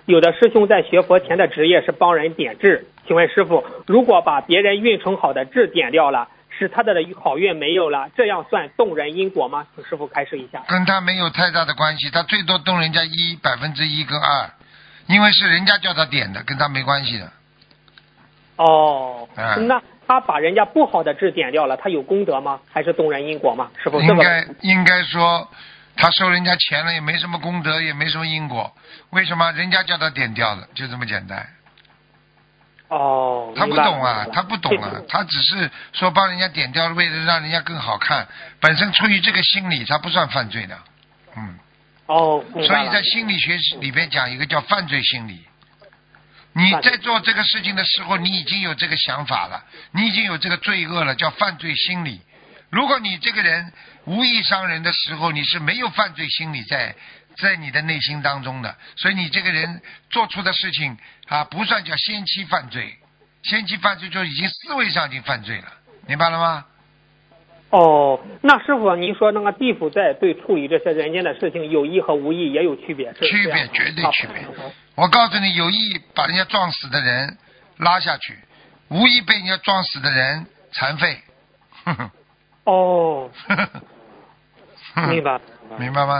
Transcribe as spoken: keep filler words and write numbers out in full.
有的师兄在学佛前的职业是帮人点痣，请问师傅，如果把别人运程好的痣点掉了，使他的好运没有了，这样算动人因果吗？请师傅开示一下。 跟他没有太大的关系，他最多动人家一百分之一跟二，因为是人家叫他点的，跟他没关系的。 哦， 嗯、 那他把人家不好的痣点掉了，他有功德吗？还是动人因果吗？师傅， 应该应该说，他收人家钱了也没什么功德，也没什么因果，为什么？人家叫他点掉的，就这么简单。 哦， 他不懂啊，他不懂啊，他只是说帮人家点掉，为了让人家更好看，本身出于这个心理，他不算犯罪的，嗯。 哦， 所以在心理学里边讲一个叫犯罪心理。你在做这个事情的时候，你已经有这个想法了，你已经有这个罪恶了，叫犯罪心理。如果你这个人无意伤人的时候，你是没有犯罪心理在在你的内心当中的，所以你这个人做出的事情啊，不算叫先期犯罪，先期犯罪就已经思维上已经犯罪了，明白了吗？ 哦，那师傅，您说那个地府在对处理这些人间的事情，有意和无意也有区别？是区别，绝对区别。我告诉你，有意把人家撞死的人拉下去，无意被人家撞死的人残废。呵呵哦，明白， 明白吗？